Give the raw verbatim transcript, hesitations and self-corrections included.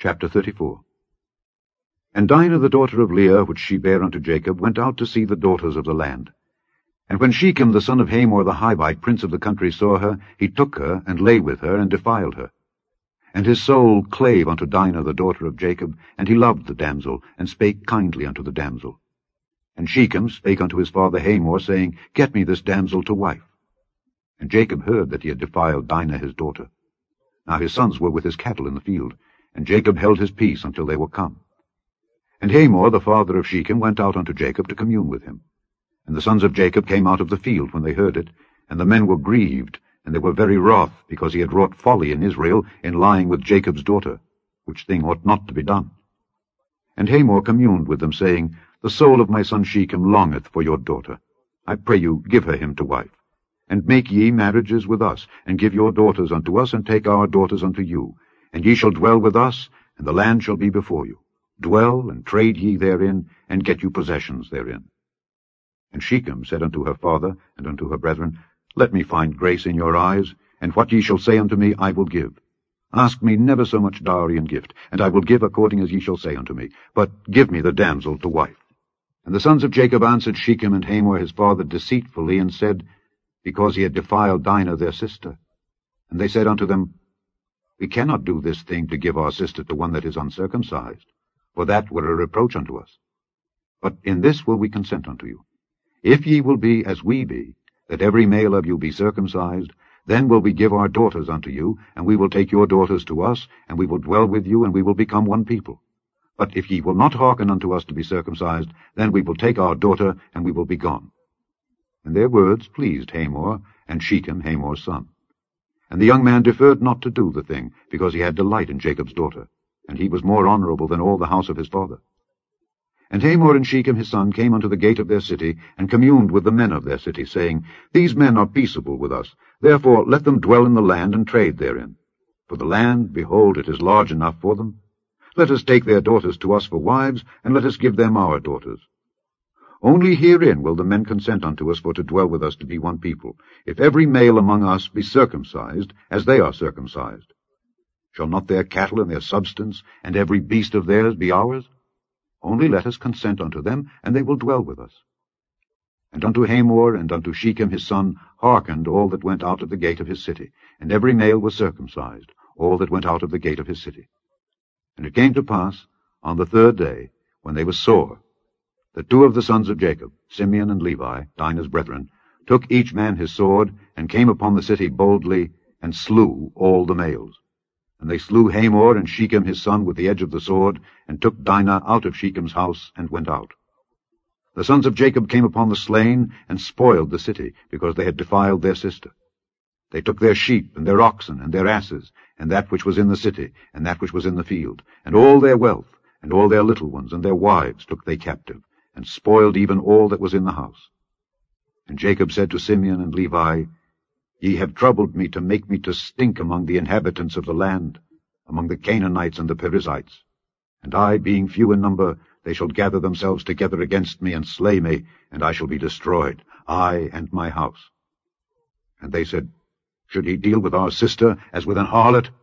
Chapter thirty-four. And Dinah the daughter of Leah, which she bare unto Jacob, went out to see the daughters of the land. And when Shechem the son of Hamor the Hivite, prince of the country, saw her, he took her, and lay with her, and defiled her. And his soul clave unto Dinah the daughter of Jacob, and he loved the damsel, and spake kindly unto the damsel. And Shechem spake unto his father Hamor, saying, Get me this damsel to wife. And Jacob heard that he had defiled Dinah his daughter. Now his sons were with his cattle in the field, and Jacob held his peace until they were come. And Hamor the father of Shechem went out unto Jacob to commune with him. And the sons of Jacob came out of the field when they heard it, and the men were grieved, and they were very wroth, because he had wrought folly in Israel in lying with Jacob's daughter, which thing ought not to be done. And Hamor communed with them, saying, The soul of my son Shechem longeth for your daughter. I pray you, give her him to wife. And make ye marriages with us, and give your daughters unto us, and take our daughters unto you. And ye shall dwell with us, and the land shall be before you. Dwell, and trade ye therein, and get you possessions therein. And Shechem said unto her father, and unto her brethren, Let me find grace in your eyes, and what ye shall say unto me I will give. Ask me never so much dowry and gift, and I will give according as ye shall say unto me. But give me the damsel to wife. And the sons of Jacob answered Shechem and Hamor his father deceitfully, and said, Because he had defiled Dinah their sister. And they said unto them, We cannot do this thing to give our sister to one that is uncircumcised, for that were a reproach unto us. But in this will we consent unto you. If ye will be as we be, that every male of you be circumcised, then will we give our daughters unto you, and we will take your daughters to us, and we will dwell with you, and we will become one people. But if ye will not hearken unto us to be circumcised, then we will take our daughter, and we will be gone. And their words pleased Hamor, and Shechem Hamor's son. And the young man deferred not to do the thing, because he had delight in Jacob's daughter, and he was more honorable than all the house of his father. And Hamor and Shechem his son came unto the gate of their city, and communed with the men of their city, saying, These men are peaceable with us, therefore let them dwell in the land and trade therein. For the land, behold, it is large enough for them. Let us take their daughters to us for wives, and let us give them our daughters. Only herein will the men consent unto us for to dwell with us to be one people, if every male among us be circumcised, as they are circumcised. Shall not their cattle and their substance, and every beast of theirs, be ours? Only let us consent unto them, and they will dwell with us. And unto Hamor and unto Shechem his son hearkened all that went out of the gate of his city, and every male was circumcised, all that went out of the gate of his city. And it came to pass, on the third day, when they were sore, that two of the sons of Jacob, Simeon and Levi, Dinah's brethren, took each man his sword, and came upon the city boldly, and slew all the males. And they slew Hamor and Shechem his son with the edge of the sword, and took Dinah out of Shechem's house, and went out. The sons of Jacob came upon the slain, and spoiled the city, because they had defiled their sister. They took their sheep, and their oxen, and their asses, and that which was in the city, and that which was in the field, and all their wealth, and all their little ones, and their wives took they captive, and spoiled even all that was in the house. And Jacob said to Simeon and Levi, Ye have troubled me to make me to stink among the inhabitants of the land, among the Canaanites and the Perizzites. And I, being few in number, they shall gather themselves together against me, and slay me, and I shall be destroyed, I and my house. And they said, Should he deal with our sister as with an harlot?